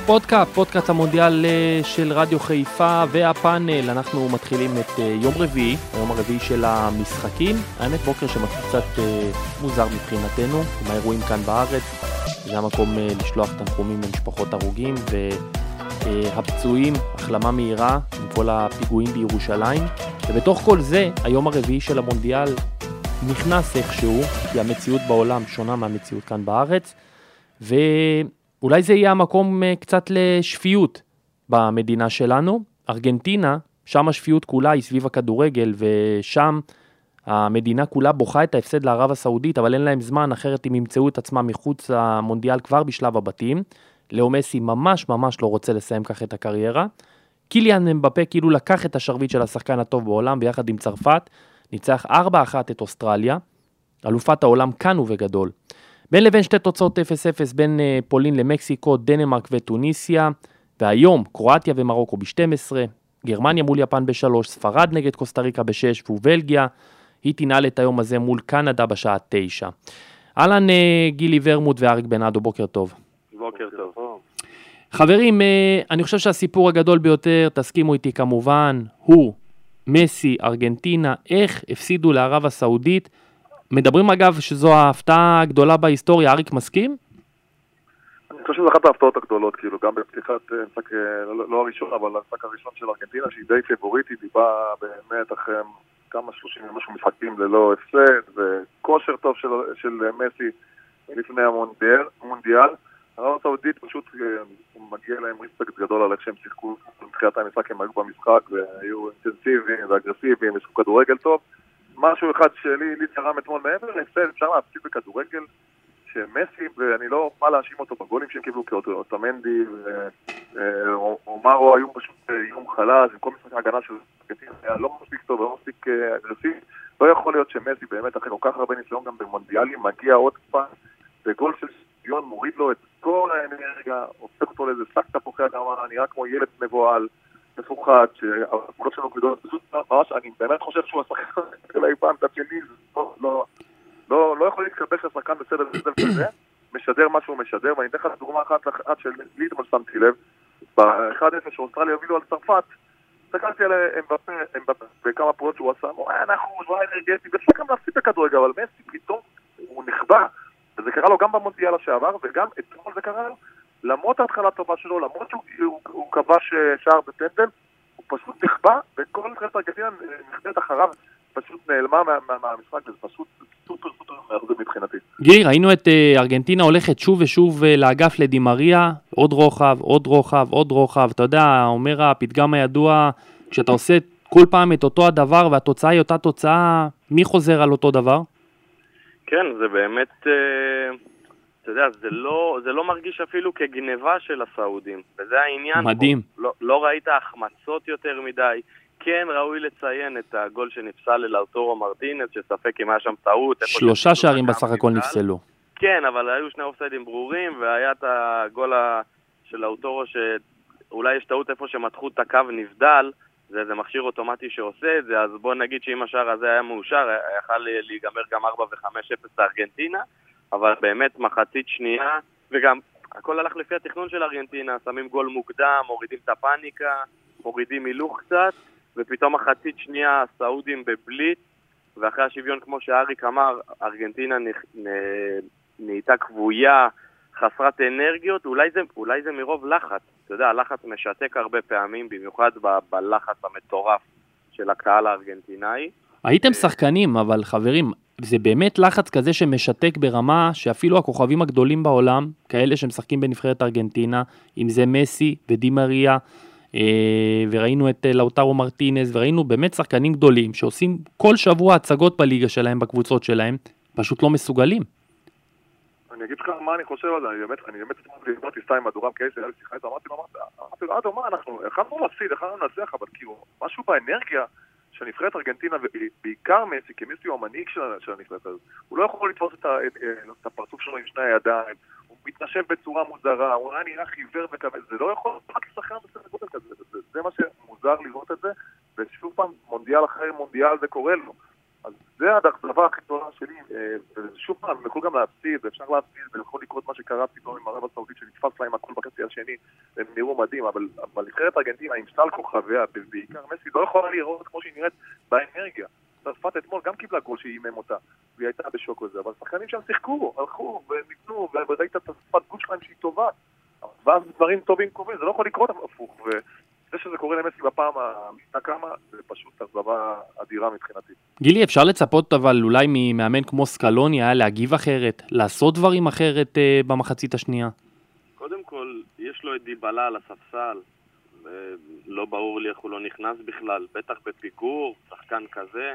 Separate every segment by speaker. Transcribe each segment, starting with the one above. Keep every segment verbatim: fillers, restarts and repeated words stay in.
Speaker 1: פודקאסט, פודקאסט המונדיאל של רדיו חיפה והפאנל. אנחנו מתחילים את יום רביעי, היום הרביעי של המשחקים. האמת בוקר שמתחיל קצת מוזר מבחינתנו, עם האירועים כאן בארץ. זה המקום לשלוח תנחומים למשפחות הרוגים והפצועים, החלמה מהירה עם כל הפיגועים בירושלים. ובתוך כל זה, היום הרביעי של המונדיאל נכנס איכשהו, כי המציאות בעולם שונה מהמציאות כאן בארץ, ו... אולי זה יהיה המקום קצת לשפיות במדינה שלנו. ארגנטינה, שם השפיות כולה היא סביב הכדורגל, ושם המדינה כולה בוכה את ההפסד לערב הסעודית, אבל אין להם זמן, אחרת הם ימצאו את עצמם מחוץ למונדיאל כבר בשלב הבתים. לאו מסי ממש ממש לא רוצה לסיים כך את הקריירה. קיליאן אמבפה כאילו לקח את השרביט של השחקן הטוב בעולם, ביחד עם צרפת, ניצח ארבע אחת את אוסטרליה, אלופת העולם כאן ובגדול. בין לבין שתי תוצאות אפס אפס בין פולין למקסיקו, דנמרק וטוניסיה, והיום קרואטיה ומרוקו ב-שתים עשרה, גרמניה מול יפן ב-שלוש, ספרד נגד קוסטה ריקה ב-שש, ובלגיה היא תנהל את היום הזה מול קנדה בשעה תשע. אהלן גילי ורמוט ואריק בנאדו, בוקר טוב.
Speaker 2: בוקר טוב.
Speaker 1: חברים, אני חושב שהסיפור הגדול ביותר, תסכימו איתי כמובן, הוא מסי, ארגנטינה, איך הפסידו לערב הסעודית. מדברים אגב שזו ההפתעה הגדולה בהיסטוריה, אריק מסכים?
Speaker 2: אני חושב שזו אחת ההפתעות הגדולות, כאילו גם בפתיחת משחק, לא הראשון, אבל המשחק הראשון של ארגנטינה, שהיא די פייבוריטית, היא באה באמת אחרי כמה שלושים ומשהו משחקים ללא הפסד, וכושר טוב של, של מסי לפני המונדיאל. הרב הסעודית פשוט מגיע להם ריספקט גדול על איך שהם שיחקו, בתחילת המשחק הם היו במשחק, והיו אינטנסיביים ואגרסיביים, משחקו כדורגל טוב. משהו אחד שלי, לי תרם אתמול מעבר, הפסד, אפשר להפסיד בכדורגל, שמסי, ואני לא אוכל להאשים אותו בגולים שהם קיבלו, כי אוטמנדי ואומרו היו פשוט יום חלש, עם כל משחק ההגנה של ארגנטינה היה לא מספיק טוב ולא מספיק אגרסיבי. לא יכול להיות שמסי באמת אחרי כל כך הרבה ניסיון גם במונדיאלים, מגיע עוד פעם, וגול של שוויון מוריד לו את כל האנרגיה, הופך אותו לאיזה שק תפוחי אדמה, נראה כמו ילד מבוהל, מפוחד, שהפעולות שלנו גדולות, ממש, אני באמת חושב שהוא השחקן של אי פעם, תת שני, לא יכול להתקבל שהשחקן בסדר כזה, משדר מה שהוא משדר, ואני אתן לך דוגמה אחת עד שלי אתמול שמתי לב, ב-אחד אפס שאוסטרליה הובילו על צרפת, הסתכלתי על אמבפה וכמה פעולות שהוא עשה, אנחנו זווה אנרגטית, ואפשר גם להפסיד בכדורגל, אבל מסי פתאום הוא נחבא, וזה קרה לו גם במונדיאל השעבר, וגם אתמול זה קרה לו, למרות ההתחלה טובה שלו, למרות שהוא כבש שער בפנדל, הוא פשוט נחבא, וכל נבחרת ארגנטינה נחבאת אחריו, פשוט נעלמה מהמשחק, וזה פשוט סופר סופר מאכזב מבחינתי.
Speaker 1: גיא, ראינו את ארגנטינה הולכת שוב ושוב לאגף לדימריה, עוד רוחב, עוד רוחב, עוד רוחב, אתה יודע, אומר הפתגם הידוע, כשאתה עושה כל פעם את אותו הדבר, והתוצאה היא אותה תוצאה, מי חוזר על אותו דבר?
Speaker 3: כן, זה באמת... אתה יודע, זה לא, זה לא מרגיש אפילו כגניבה של הסעודים, וזה העניין.
Speaker 1: מדהים.
Speaker 3: לא, לא ראית החמצות יותר מדי. כן, ראוי לציין את הגול שנפסל ללאוטורו מרטינס, שספק אם היה שם טעות.
Speaker 1: שלושה שערים בסך הכל נפסלו.
Speaker 3: כן, אבל היו שני אופסיידים ברורים, והיה את הגול של לאוטורו שאולי יש טעות איפה שמתחו את הקו נבדל, זה, זה מכשיר אוטומטי שעושה את זה, אז בוא נגיד שאם השער הזה היה מאושר, יכל להיגמר גם ארבע וחמש אפס לארגנטינה, אבל באמת מחצית שנייה, וגם הכל הלך לפי התכנון של ארגנטינה, שמים גול מוקדם, מורידים את הפאניקה, מורידים הילוך קצת, ופתאום מחצית שנייה הסעודים בבליץ, ואחרי השוויון כמו שאריק אמר, ארגנטינה נהייתה כבויה, חסרת אנרגיות, אולי זה, אולי זה מרוב לחץ, אתה יודע, הלחץ משתק הרבה פעמים, במיוחד ב- בלחץ המטורף של הקהל הארגנטינאי.
Speaker 1: הייתם שחקנים, אבל חברים, זה באמת לחץ כזה שמשתק ברמה שאפילו הכוכבים הגדולים בעולם, כאלה שמשחקים בנבחרת ארגנטינה, אם זה מסי ודימריה, וראינו את לאוטרו מרטינס, וראינו באמת שחקנים גדולים שעושים כל שבוע הצגות בליגה שלהם, בקבוצות שלהם, פשוט לא מסוגלים.
Speaker 2: אני אגיד לך מה אני חושב על זה, אני באמת, אני באמת אמרתי סתם עם הדורם קייס, היה לי שיחה איתו, אמרתי לו, אמרתי לו, אדו, מה אנחנו, יכלנו להפסיד, יכלנו לנצח, אבל כאילו, משהו באנרגיה של נבחרת ארגנטינה, ובעיקר מסי, כי מסי הוא המנהיג של הנבחרת הזאת, הוא לא יכול לתפוס את הפרצוף שלו עם שני הידיים, הוא מתנשב בצורה מוזרה, הוא היה נראה חיוור וכבל, זה לא יכול רק לשחקן בסדר גודל כזה, זה מה שמוזר לראות את זה, ושוב פעם, מונדיאל אחרי מונדיאל זה קורה לו. אז זה הדבר הכי גדולה שלי, ושוב פעם, הם יכולו גם להפסיד, ואפשר להפסיד, ויכול לקרות מה שקרה פתאום עם ערב הסעודית, שנתפס להם הכל בחצי השני, והם נראו מדהים, אבל, אבל נבחרת ארגנטינה עם סל כוכביה, בעיקר מסי, לא יכולה לראות כמו שהיא נראית באנרגיה. צרפת אתמול גם קיבלה גול שאימם אותה, והיא הייתה בשוק וזה, אבל שחקנים שם שיחקו, הלכו, וניתנו, וראית את השפת גול שלהם שהיא טובה, ואז דברים טובים קורים, זה לא יכול לקרות הפוך, וזה שזה קורה למסי בפעם המשנה כמה, זה פשוט אכזבה אדירה מבחינתי.
Speaker 1: גילי, אפשר לצפות אבל אולי ממאמן כמו סקלוני היה להגיב אחרת, לעשות דברים אחרת אה, במחצית השנייה?
Speaker 3: קודם כל, יש לו את דיבלה על הספסל, לא ברור לי איך הוא לא נכנס בכלל, בטח בפיגור, שחקן כזה,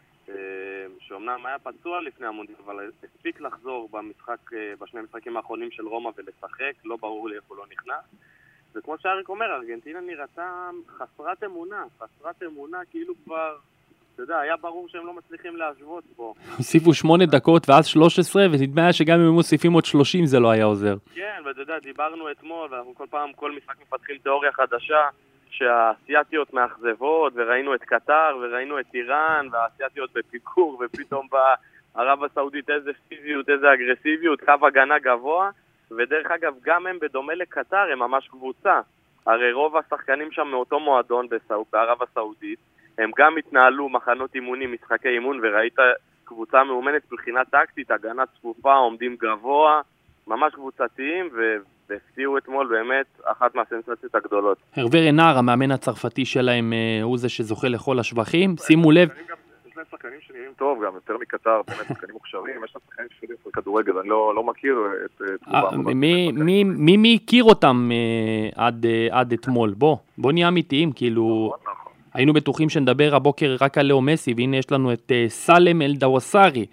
Speaker 3: שאומנם היה פצוע לפני המונדיאל, אבל הספיק לחזור במשחק, בשני משחקים האחרונים של רומא ולשחק, לא ברור לי איך הוא לא נכנס. וכמו שאריק אומר, ארגנטינה נראתה חסרת אמונה, חסרת אמונה כאילו כבר, אתה יודע, היה ברור שהם לא מצליחים להשוות פה.
Speaker 1: הוסיפו שמונה דקות ואז שלוש עשרה, ונדמה שגם אם הם מוסיפים עוד שלושים זה לא היה עוזר.
Speaker 3: כן, ואתה יודע, דיברנו אתמול, ואנחנו כל פעם, כל משחק מפתחים תיאוריה חדשה, שהאסיאטיות מאכזבות, וראינו את קטר, וראינו את איראן, והאסיאטיות בפיגור, ופתאום בערב הסעודית איזה פיזיות, איזה אגרסיביות, קו הגנה גבוה, ודרך אגב, גם הם בדומה לקטר, הם ממש קבוצה. הרי רוב השחקנים שם מאותו מועדון בערב הסעודית, הם גם התנהלו מחנות אימונים, משחקי אימון, וראית קבוצה מאומנת מבחינה טקטית, הגנה צפופה, עומדים גבוה, ממש קבוצתיים, והפתיעו אתמול באמת אחת מהסנסציות הגדולות.
Speaker 1: הרבר רנאר, המאמן הצרפתי שלהם, הוא זה שזוכה לכל השבחים. שימו לב.
Speaker 2: יש להם שחקנים שנראים טוב, גם יותר מקטר, באמת שחקנים מוכשרים, יש להם שחקנים שחקנים של כדורגל, אני לא מכיר את תגובם.
Speaker 1: מי הכיר אותם עד אתמול? בוא, בוא נהיה אמיתיים, כאילו... היינו בטוחים שנדבר הבוקר רק על לאו מסי, והנה יש לנו את סלם אל-דווסרי,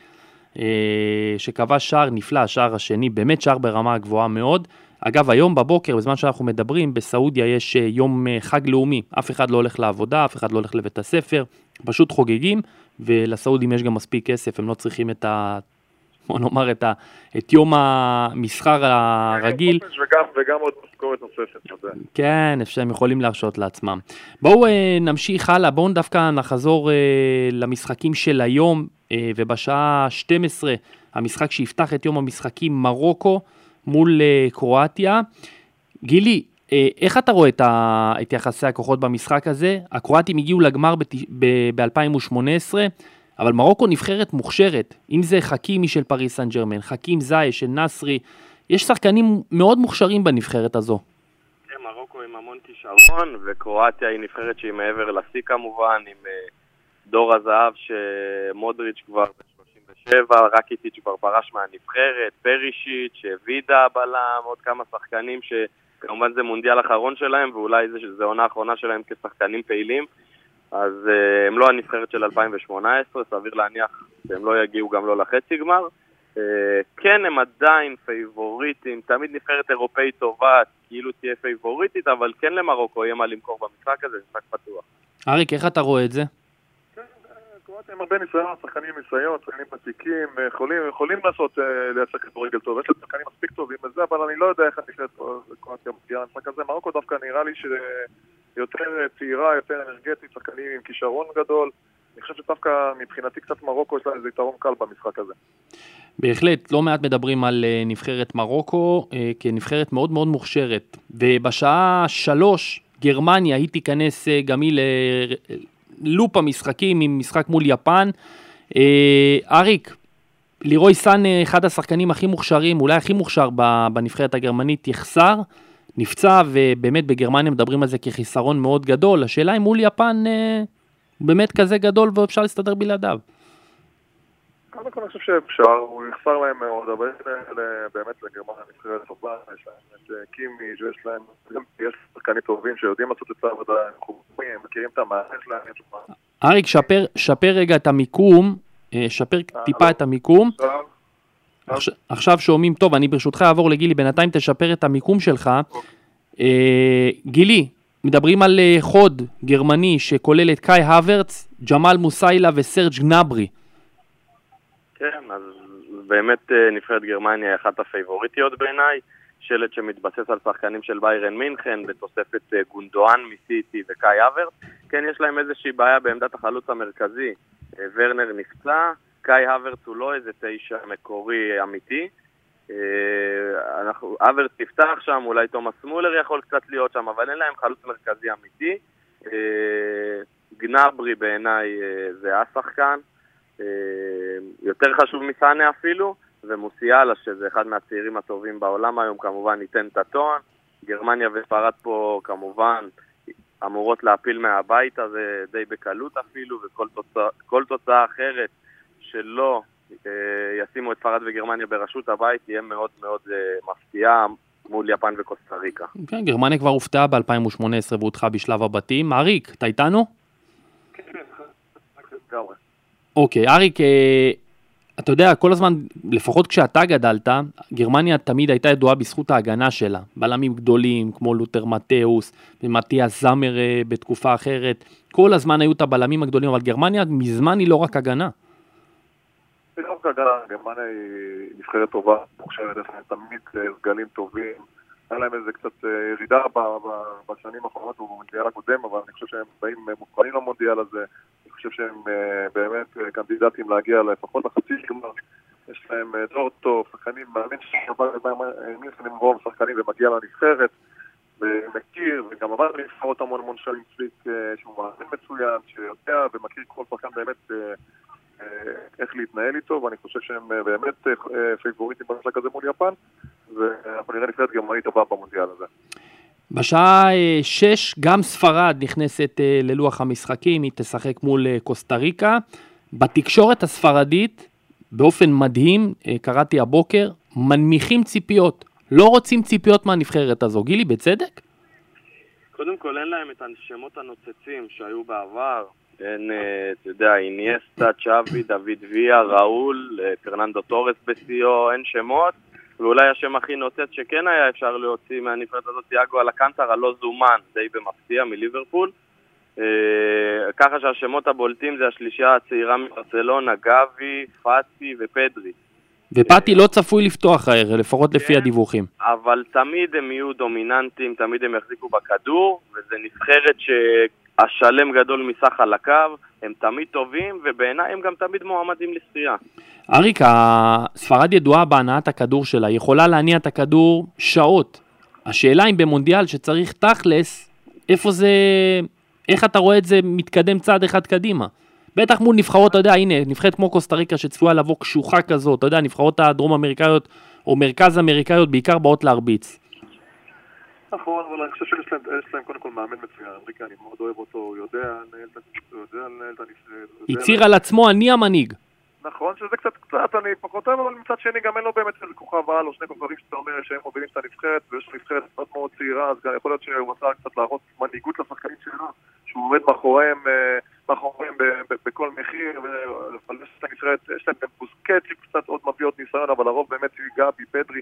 Speaker 1: שקבע שער נפלא, השער השני, באמת שער ברמה גבוהה מאוד. אגב, היום בבוקר, בזמן שאנחנו מדברים, בסעודיה יש יום חג לאומי, אף אחד לא הולך לעבודה, אף אחד לא הולך לבית הספר, פשוט חוגגים, ולסעודים יש גם מספיק כסף, הם לא צריכים את ה... בוא נאמר את, ה, את יום המסחר הרגיל.
Speaker 2: וגם, וגם עוד משכורת נוספת.
Speaker 1: כן, שהם יכולים להרשות לעצמם. בואו נמשיך הלאה, בואו דווקא נחזור למשחקים של היום, ובשעה שתים עשרה, המשחק שיפתח את יום המשחקים, מרוקו מול קרואטיה. גילי, איך אתה רואה את, ה, את יחסי הכוחות במשחק הזה? הקרואטים הגיעו לגמר ב-אלפיים שמונה עשרה, אבל מרוקו נבחרת מוכשרת, אם זה חכימי של פריס סן ז'רמן, חכים זאי של נסרי, יש שחקנים מאוד מוכשרים בנבחרת הזו.
Speaker 3: כן, מרוקו עם המון כישרון, וקרואטיה היא נבחרת שהיא מעבר לשיא כמובן, עם דור הזהב שמודריץ' כבר ב-שלושים ושבע, רקיטיץ' כבר פרש מהנבחרת, פרישיץ', וידה בלם, עוד כמה שחקנים שכמובן זה מונדיאל אחרון שלהם, ואולי זה, זה עונה האחרונה שלהם כשחקנים פעילים. אז uh, הם לא הנבחרת של אלפיים שמונה עשרה, סביר להניח שהם לא יגיעו גם לא לחצי גמר. Uh, כן, הם עדיין פייבוריטים, תמיד נבחרת אירופאית טובה, כאילו תהיה פייבוריטית, אבל כן למרוקו יהיה מה למכור במשחק הזה, משחק פתוח.
Speaker 1: אריק, איך אתה רואה את זה?
Speaker 2: כן, קרואטיה עם הרבה ניסיון, שחקנים ניסיון, שחקנים פתיקים, יכולים, יכולים לעשות, לייצר כדורגל טוב, יש להם שחקנים מספיק טובים בזה, אבל אני לא יודע איך נבחרת קרואטיה מגיעה למשחק הזה. מרוקו דווקא נראה לי ש... יותר צעירה, יותר אנרגטית, שחקנים עם כישרון גדול. אני חושב שדווקא מבחינתי קצת מרוקו יש לה איזה יתרון קל במשחק הזה.
Speaker 1: בהחלט, לא מעט מדברים על נבחרת מרוקו, כנבחרת מאוד מאוד מוכשרת. ובשעה שלוש, גרמניה, היא תיכנס גם היא ללופ המשחקים עם משחק מול יפן. אריק, לירוי סאן, אחד השחקנים הכי מוכשרים, אולי הכי מוכשר בנבחרת הגרמנית, יחסר. נפצע, ובאמת בגרמניה מדברים על זה כחיסרון מאוד גדול. השאלה אם מול יפן אה, באמת כזה גדול ואפשר להסתדר בלעדיו.
Speaker 2: קודם כל אני חושב שאפשר, הוא יחסר להם מאוד, אבל באמת לגרמניה נבחרת טובה, יש להם את קימי, יש להם, יש שחקנים טובים שיודעים לעשות את העבודה, הם מכירים את המערכת שלהם.
Speaker 1: אריק, שפר, שפר רגע את המיקום, שפר טיפה את המיקום. עכשיו, עכשיו שומעים טוב, אני ברשותך אעבור לגילי, בינתיים תשפר את המיקום שלך. אה, גילי, מדברים על חוד גרמני שכולל את קאי הוורץ, ג'מאל מוסיילה וסרג' גנברי.
Speaker 3: כן, אז באמת נבחרת גרמניה היא אחת הפייבוריטיות בעיניי. שלט שמתבסס על שחקנים של ביירן מינכן, בתוספת גונדואן מסיטי וקאי אברט. כן, יש להם איזושהי בעיה בעמדת החלוץ המרכזי. ורנר נפצע, קאי אברט הוא לא איזה תשע מקורי אמיתי. אנחנו, אברט תפתח שם, אולי תומאס מולר יכול קצת להיות שם, אבל אין להם חלוץ מרכזי אמיתי. גנברי בעיניי זה השחקן, יותר חשוב מסאנה אפילו, ומוסיאלה שזה אחד מהצעירים הטובים בעולם היום, כמובן ייתן את הטון. גרמניה וספרד פה כמובן אמורות להפיל מהבית הזה די בקלות אפילו, וכל תוצאה, כל תוצאה אחרת שלא ישימו את ספרד וגרמניה בראשות הבית תהיה מאוד מאוד מפתיעה מול יפן וקוסטה ריקה.
Speaker 1: כן, גרמניה כבר הופתעה ב-אלפיים ושמונה עשרה והודחה בשלב הבתים. אריק, אתה איתנו?
Speaker 2: כן, כן,
Speaker 1: אוקיי, אריק, אתה יודע, כל הזמן, לפחות כשאתה גדלת, גרמניה תמיד הייתה ידועה בזכות ההגנה שלה. בלמים גדולים, כמו לותר מתאוס, ומתיאס זמר בתקופה אחרת. כל הזמן היו את הבלמים הגדולים, אבל גרמניה מזמן היא לא רק הגנה.
Speaker 2: היא לא רק הגנה, גרמניה היא נבחרת טובה, מוכשרת, תמיד סגלים טובים. היה להם איזה קצת ירידה בשנים האחרונות במונדיאל הקודם, אבל אני חושב שהם באים מוכנים למונדיאל הזה. אני חושב שהם באמת קנדידטים להגיע לפחות לחצי גמר. יש להם דור טוב, שחקנים, מאמין שחקנים רוב שחקנים ומגיע לנבחרת, ומכיר, וגם עבר לנבחרות המון המון שנים פליק שהוא מאמין מצוין, שיודע ומכיר כל שחקן באמת איך להתנהל איתו, ואני חושב שהם באמת פייבוריטים במשחק הזה מול יפן, ואנחנו נראה נבחרת גרמנית הבאה במונדיאל הזה.
Speaker 1: בשעה שש גם ספרד נכנסת ללוח המשחקים, היא תשחק מול קוסטה ריקה. בתקשורת הספרדית, באופן מדהים, קראתי הבוקר, מנמיכים ציפיות, לא רוצים ציפיות מהנבחרת הזו. גילי, בצדק?
Speaker 3: קודם כל אין להם את השמות הנוצצים שהיו בעבר, אין, אתה יודע, אינייסטה, צ'אבי, דוד ויה, ראול, פרננדו טורס בסיו, אין שמות. ואולי השם הכי נוצץ שכן היה אפשר להוציא מהנבחרת הזאת, תיאגו אלקנטרה, לא זומן, די במפתיע מליברפול. ככה שהשמות הבולטים זה השלישייה הצעירה מברצלונה, גבי, פאטי ופדרי.
Speaker 1: ופאטי לא צפוי לפתוח הערב, לפחות לפי הדיווחים.
Speaker 3: אבל תמיד הם יהיו דומיננטים, תמיד הם יחזיקו בכדור, וזה נבחרת שהשלם גדול מסך על הקו, הם תמיד טובים, ובעיניי הם גם תמיד מועמדים לספייה.
Speaker 1: אריק, ספרד ידועה בהנעת הכדור שלה, היא יכולה להניע את הכדור שעות. השאלה אם במונדיאל שצריך תכלס, איפה זה, איך אתה רואה את זה מתקדם צעד אחד קדימה? בטח מול נבחרות, אתה יודע, הנה, נבחרת כמו קוסטה ריקה שצפויה לבוא קשוחה כזאת, אתה יודע, נבחרות הדרום אמריקאיות או מרכז אמריקאיות בעיקר באות להרביץ.
Speaker 2: נכון, אבל אני חושב שיש להם, יש להם קודם כל מאמן מצוין, ריקה, אני מאוד אוהב אותו, הוא יודע לנהל את הנבחרת.
Speaker 1: הצהיר על עצמו, אני המנהיג.
Speaker 2: נכון, שזה קצת קצת, אני פחות אוהב, אבל מצד שני גם אין לו באמת של כוכב על, או שני כוכבים שאתה אומר שהם מובילים את הנבחרת, ויש נבחרת מאוד מאוד צעירה, אז גם יכול להיות שהוא עשה קצת להראות מנהיגות לשחקנים שלו, שהוא עומד מאחוריהם, מאחוריהם בכל מחיר, ולפלש את הנבחרת, יש להם גם בוסקט שקצת עוד מביא עוד ניסיון, אבל הרוב באמת גבי, פדרי,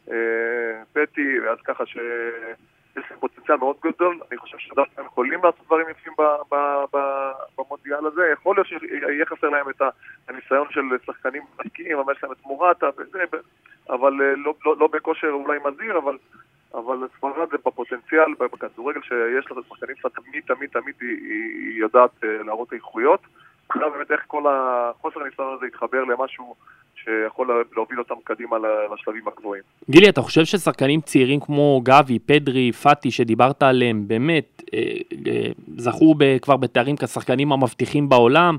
Speaker 2: פטי, ואז ככה ש... יש להם פוטנציאל מאוד גדול, אני חושב שדווקא הם יכולים לעשות דברים יפים במונדיאל הזה, יכול להיות שיהיה חסר להם את הניסיון של שחקנים משקיעים, אבל יש להם את מורטה וזה, אבל לא, לא, לא בכושר אולי מזהיר, אבל, אבל ספרד זה בפוטנציאל, בכדורגל שיש לה שחקנים שתמיד, תמיד, תמיד היא יודעת להראות איכויות, עכשיו באמת איך כל החוסר הניסיון הזה יתחבר למשהו שיכול להוביל אותם קדימה לשלבים הגבוהים.
Speaker 1: גילי, אתה חושב ששחקנים צעירים כמו גבי, פדרי, פאטי, שדיברת עליהם, באמת זכו כבר בתארים כשחקנים המבטיחים בעולם,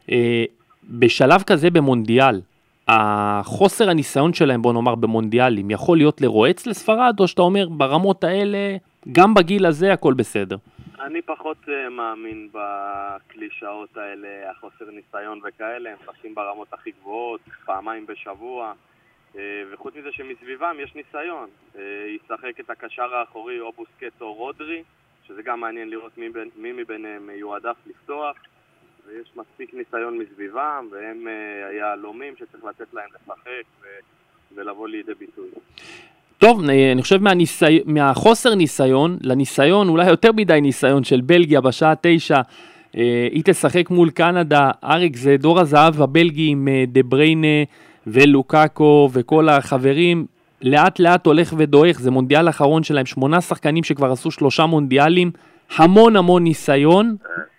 Speaker 1: בשלב כזה במונדיאל, החוסר הניסיון שלהם, בוא נאמר, במונדיאלים, יכול להיות לרועץ לספרד, או שאתה אומר, ברמות האלה, גם בגיל הזה הכל בסדר?
Speaker 3: אני פחות uh, מאמין בקלישאות האלה, החוסר ניסיון וכאלה, הם פסים ברמות הכי גבוהות, פעמיים בשבוע, uh, וחוץ מזה שמסביבם יש ניסיון. Uh, ישחק את הקשר האחורי או בוסקט או רודרי, שזה גם מעניין לראות מי, בין, מי מביניהם יועדף לפתוח, ויש מספיק ניסיון מסביבם, והם uh, היעלומים שצריך לתת להם לשחק ו, ולבוא לידי ביטוי.
Speaker 1: טוב, אני חושב מהניסי... מהחוסר ניסיון, לניסיון, אולי יותר מדי ניסיון של בלגיה בשעה תשע, היא תשחק מול קנדה. אריק, זה דור הזהב הבלגי עם דה בריינה ולוקאקו וכל החברים. לאט לאט הולך ודועך, זה מונדיאל האחרון שלהם, שמונה שחקנים שכבר עשו שלושה מונדיאלים, המון המון ניסיון,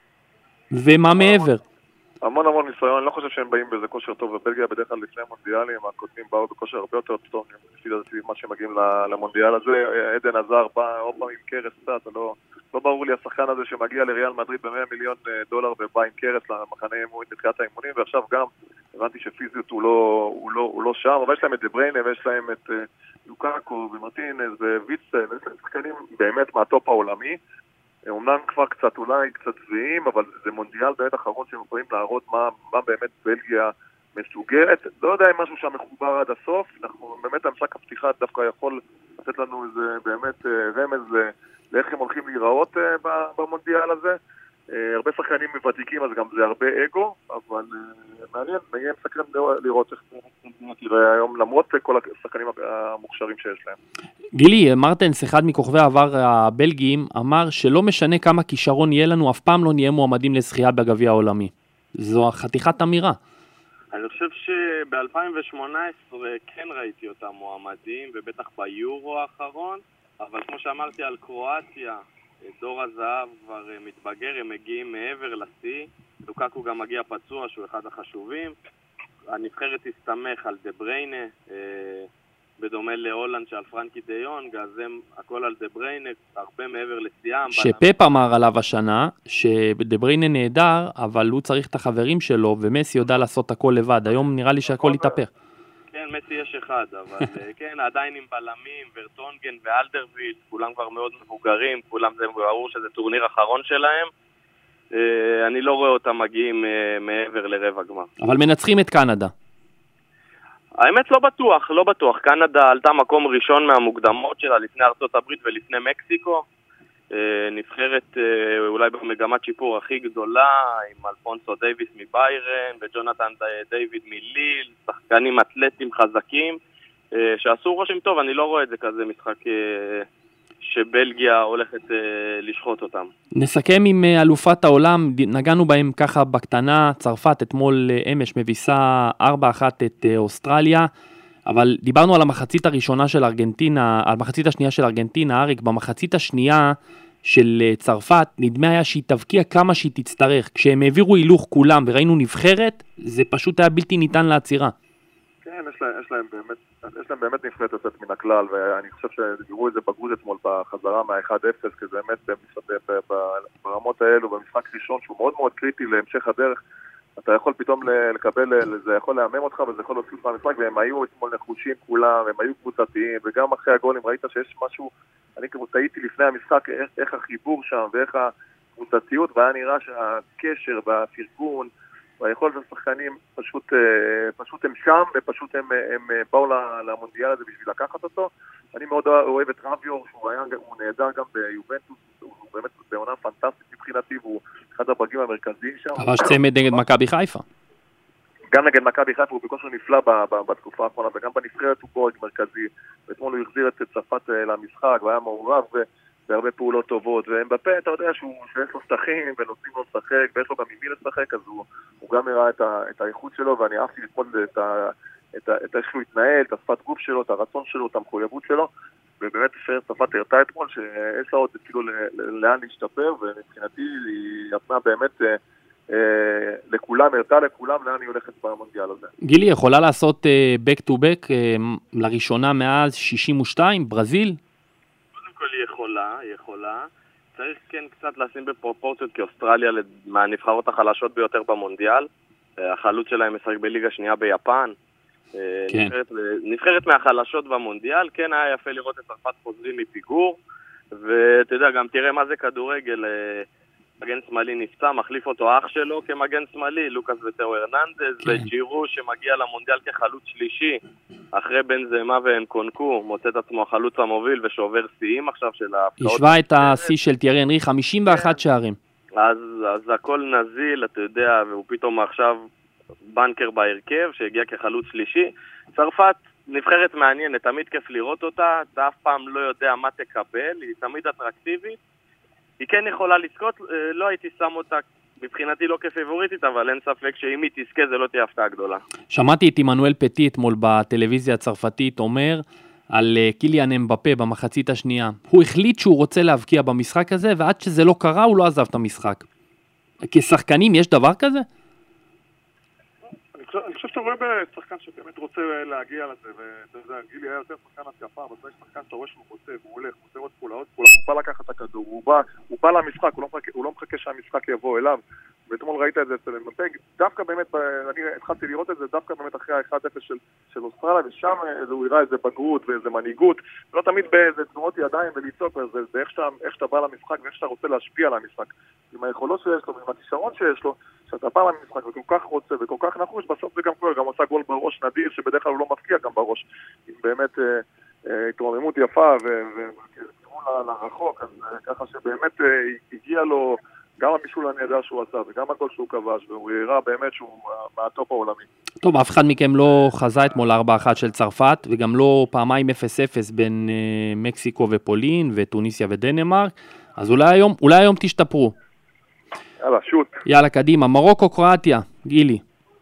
Speaker 1: ומה מעבר?
Speaker 2: המון המון ניסיון, אני לא חושב שהם באים באיזה כושר טוב, ובלגיה בדרך כלל לפני המונדיאלים, הקודמים באו בכושר הרבה יותר טוב, לפי מה שמגיעים למונדיאל הזה, עדן עזר בא עוד פעם עם קרס קצת, לא, לא ברור לי השחקן הזה שמגיע לריאל מדריד ב-מאה מיליון דולר ובא עם קרס למחנה אימונים בתחילת האימונים, ועכשיו גם הבנתי שפיזיות הוא לא, הוא לא, הוא לא שם, אבל יש להם את דבריינה ויש להם את לוקאקו ומרטינז וויצל, יש להם שחקנים באמת מהטופ העולמי, אומנם כבר קצת אולי קצת זהים, אבל זה מונדיאל בעת אחרון שהם יכולים להראות מה, מה באמת בלגיה מסוגלת. לא יודע אם משהו שם מחובר עד הסוף, אנחנו באמת המשחק הפתיחה דווקא יכול לתת לנו איזה באמת רמז לאיך הם הולכים להיראות במונדיאל הזה. הרבה שחקנים ותיקים, אז גם זה הרבה אגו, אבל מעניין, נהיה מסקרן לראות איך זה תראה היום, למרות כל השחקנים המוכשרים שיש להם.
Speaker 1: גילי, מרטנס, אחד מכוכבי העבר הבלגיים, אמר שלא משנה כמה כישרון יהיה לנו, אף פעם לא נהיה מועמדים לזכייה בגביע העולמי. זו חתיכת אמירה.
Speaker 3: אני חושב שב-אלפיים שמונה עשרה כן ראיתי אותם מועמדים, ובטח ביורו האחרון, אבל כמו שאמרתי על קרואטיה, דור הזהב כבר מתבגר, הם מגיעים מעבר לשיא, לוקאקו גם מגיע פצוע שהוא אחד החשובים, הנבחרת הסתמך על דבריינה, אה, בדומה להולנד שעל פרנקי דיונג, אז הם הכל על דבריינה, הרבה מעבר לשיאם.
Speaker 1: שפפ אמר עליו השנה, שדבריינה נהדר, אבל הוא צריך את החברים שלו, ומסי יודע לעשות הכל לבד, היום נראה לי שהכל יתהפך.
Speaker 3: כן, מסי יש אחד, אבל כן, עדיין עם בלמים, ורטונגן ואלדרוויל, כולם כבר מאוד מבוגרים, כולם זה ברור שזה טורניר אחרון שלהם, אני לא רואה אותם מגיעים מעבר לרבע גמר.
Speaker 1: אבל מנצחים את קנדה.
Speaker 3: האמת לא בטוח, לא בטוח. קנדה עלתה מקום ראשון מהמוקדמות שלה לפני ארצות הברית ולפני מקסיקו. נבחרת אולי במגמת שיפור הכי גדולה, עם אלפונסו דייביס מביירן וג'ונתן דיוויד מליל, שחקנים אתלטים חזקים, שעשו רושם טוב. אני לא רואה את זה כזה משחק שבלגיה הולכת לשחוט אותם.
Speaker 1: נסכם עם אלופת העולם, נגענו בהם ככה בקטנה, צרפת אתמול אמש מביסה ארבע אחת את אוסטרליה, אבל דיברנו על המחצית הראשונה של ארגנטינה, על המחצית השנייה של ארגנטינה, אריק, במחצית השנייה של צרפת, נדמה היה שהיא תבקיע כמה שהיא תצטרך, כשהם העבירו הילוך כולם וראינו נבחרת, זה פשוט היה בלתי ניתן לעצירה.
Speaker 2: כן, יש להם, יש להם באמת, יש להם באמת נבחרת יוצאת מן הכלל, ואני חושב שדיברו את זה בגוד אתמול בחזרה מה-אחד אפס, כי זה באמת ברמות האלו, במשחק ראשון שהוא מאוד מאוד קריטי להמשך הדרך, אתה יכול פתאום לקבל, זה יכול להאמם אותך, וזה יכול להוסיף מהמשחק, והם היו אתמול נחושים כולם, הם היו קבוצתיים, וגם אחרי הגולים ראית שיש משהו, אני כמו טעיתי לפני המשחק, איך, איך החיבור שם, ואיך הקבוצתיות, והיה נראה שהקשר והפרגון, והיכולת השחקנים פשוט, פשוט הם שם, ופשוט הם, הם באו למונדיאל הזה בשביל לקחת אותו. אני מאוד אוהב את רביו, שהוא היה, הוא נהדר גם ביובנטוס, הוא באמת בעונה פנטסטית מבחינתי, והוא אחד הברגים המרכזיים שם.
Speaker 1: אבל שצמד נגד מכבי חיפה.
Speaker 2: גם נגד מכבי חיפה הוא בכושר נפלא בתקופה האחרונה, וגם בנבחרת הוא בורג מרכזי. ואתמול הוא החזיר את צרפת למשחק, והיה מעורב בהרבה פעולות טובות, ואמבפה, אתה יודע שהוא שיש לו שטחים, ונותנים לו לשחק, ויש לו גם ממי לשחק, אז הוא, הוא גם הראה את, ה, את האיכות שלו, ואני אהבתי לצפות את, ה, את, ה, את איך שהוא התנהל, את השפת גוף שלו, את הרצון שלו, את המחויבות שלו, ובאמת צרפת הראתה אתמול שיש לה עוד כאילו לאן להשתפר, ומבחינתי היא נתנה באמת אה, אה, לכולם, הראתה לכולם לאן היא הולכת במונדיאל הזה.
Speaker 1: גילי, יכולה לעשות אה, back to back אה, לראשונה מאז שישים ושתיים, ברזיל?
Speaker 3: היא יכולה, היא יכולה. צריך כן קצת לשים בפרופורציות, כי אוסטרליה מהנבחרות החלשות ביותר במונדיאל. החלוץ שלהם משחק בליגה שנייה ביפן. כן. נבחרת, נבחרת מהחלשות במונדיאל. כן, היה יפה לראות את צרפת חוזרים מפיגור. ואתה יודע, גם תראה מה זה כדורגל. מגן שמאלי נפצע, מחליף אותו אח שלו כמגן שמאלי, לוקאס וטאו הרננדז, כן. וג'ירו שמגיע למונדיאל כחלוץ שלישי, אחרי בנזמה ואנקונקו, מוצא את עצמו החלוץ המוביל ושובר שיאים עכשיו של ההפתעות.
Speaker 1: השווה את השיא של תיארי אנרי, חמישים ואחת כן. שערים.
Speaker 3: אז, אז הכל נזיל, אתה יודע, והוא פתאום עכשיו בנקר בהרכב, שהגיע כחלוץ שלישי. צרפת נבחרת מעניינת, תמיד כיף לראות אותה, אתה אף פעם לא יודע מה תקבל, היא תמיד אטרקטיבית. היא כן יכולה לזכות, לא הייתי שם אותה מבחינתי לא כפייבוריטית, אבל אין ספק שאם היא תזכה זה לא תהיה הפתעה גדולה.
Speaker 1: שמעתי את עמנואל פטי אתמול בטלוויזיה הצרפתית אומר, על קיליאן אמבפה במחצית השנייה. הוא החליט שהוא רוצה להבקיע במשחק הזה, ועד שזה לא קרה הוא לא עזב את המשחק. כשחקנים יש דבר כזה?
Speaker 2: אני חושב, אני חושב שאתה רואה בשחקן שבאמת רוצה להגיע לזה, ואתה יודע, גילי היה יותר שחקן התקפה, אבל זה שחקן שאתה רואה שהוא רוצה, והוא הולך, הוא עושה עוד פעולה, עוד פעולה, הוא בא לקחת את הכדור, הוא בא, הוא בא למשחק, הוא לא מחכה, הוא לא מחכה שהמשחק יבוא אליו, ואתמול ראית את זה אצל אמבפה, דווקא באמת, אני התחלתי לראות את זה, דווקא באמת אחרי ה-אחד אפס של, של אוסטרליה, ושם הוא הראה איזה בגרות ואיזה מנהיגות, לא תמיד באיזה תנועות ידיים ולצעוק, זה, זה איך שאתה, איך שאתה בא למשחק ואיך שאתה רוצה להשפיע על המשחק. עם היכולות שיש לו, עם הכישרון שיש לו, שאתה בא למשחק וכל כך רוצה וכל כך נחוש, בסוף זה גם קורה, גם עושה גול בראש נדיר, שבדרך כלל הוא לא מפקיע גם בראש, עם באמת אה, אה, התרוממות יפה וכיוון לרחוק, אז אה, ככה שבאמת אה, הגיע לו גם הבישול הנהדר שהוא עשה וגם הכל שהוא כבש, והוא הראה באמת שהוא מהטופ העולמי.
Speaker 1: טוב, אף אחד מכם לא חזה אתמול ארבע אחת של צרפת, וגם לא פעמיים אפס אפס בין אה, מקסיקו ופולין וטוניסיה ודנמרק, אז אולי היום, אולי היום תשתפרו.
Speaker 2: יאללה, שוט.
Speaker 1: יאללה, קדימה. מרוקו, קרואטיה. גילי.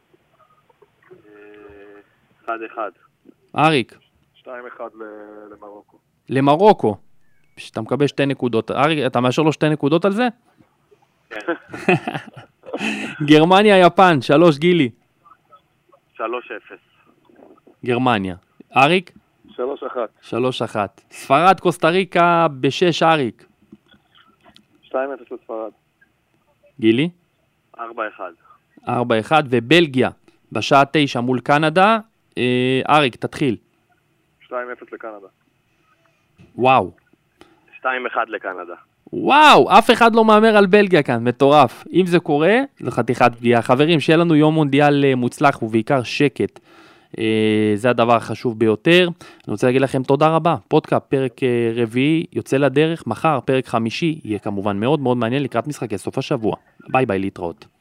Speaker 3: אחד אחד.
Speaker 1: אריק.
Speaker 2: שתיים אחד למרוקו.
Speaker 1: למרוקו. אתה מקבל שתי נקודות. אריק, אתה מאשר לו שתי נקודות על זה?
Speaker 3: כן.
Speaker 1: גרמניה, יפן. שלוש, גילי.
Speaker 3: שלוש אפס.
Speaker 1: גרמניה. אריק?
Speaker 2: שלוש אחת.
Speaker 1: שלוש אחת. ספרד, קוסטה ריקה, בשש, אריק.
Speaker 2: שתיים אפס לספרד.
Speaker 1: גילי?
Speaker 3: ארבע אחד.
Speaker 1: ארבע אחד, ובלגיה, בשעה תשע מול קנדה. אה, אריק, תתחיל.
Speaker 2: שתיים אפס לקנדה.
Speaker 1: וואו.
Speaker 3: שתיים אחד לקנדה.
Speaker 1: וואו, אף אחד לא מאמר על בלגיה כאן, מטורף. אם זה קורה, זו חתיכת פגיעה. חברים, שיהיה לנו יום מונדיאל מוצלח ובעיקר שקט. אה, זה הדבר החשוב ביותר. אני רוצה להגיד לכם תודה רבה. פודקאסט, פרק אה, רביעי, יוצא לדרך. מחר, פרק חמישי, יהיה כמובן מאוד מאוד מעניין לקראת משחקי סוף השבוע. ביי ביי, להתראות.